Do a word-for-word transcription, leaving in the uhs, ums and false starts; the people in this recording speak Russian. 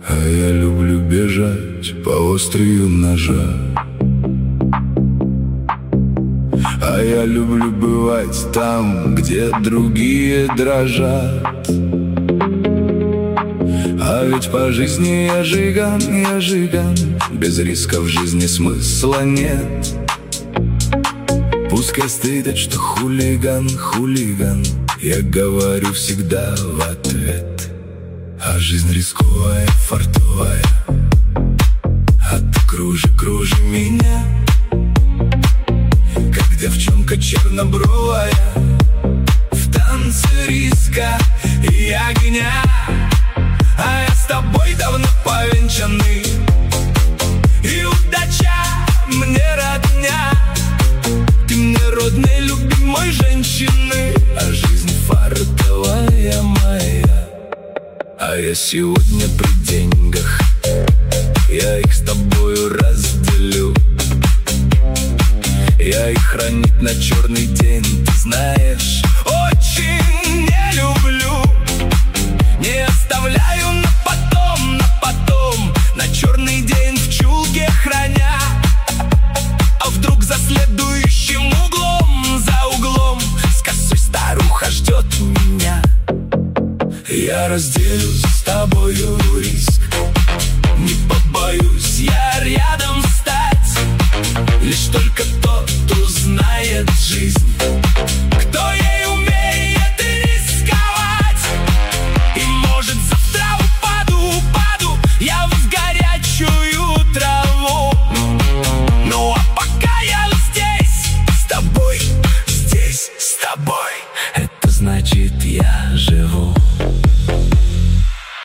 А я люблю бежать по острию ножа. А я люблю бывать там, где другие дрожат. А ведь по жизни я жиган, я жиган. Без риска в жизни смысла нет. Пускай стыдят, что хулиган, хулиган. Я говорю всегда в ответ. А жизнь рисковая, фартовая. А ты кружи, кружи меня, как девчонка чернобровая. В танце риска и огня. А я с тобой давно повенчанный, и удача мне родня. Ты мне родной, любимой женщины, а жизнь фартовая моя. А я сегодня при деньгах, я их с тобою разделю. Я их хранить на черный день, ты знаешь, очень не люблю. Не оставляю на потом, на потом, на черный день в чулке храня. А вдруг за следующим углом, за углом, с косой старуха ждет меня. Я разделю с тобою риск, не побоюсь я рядом стать. Лишь только тот узнает жизнь.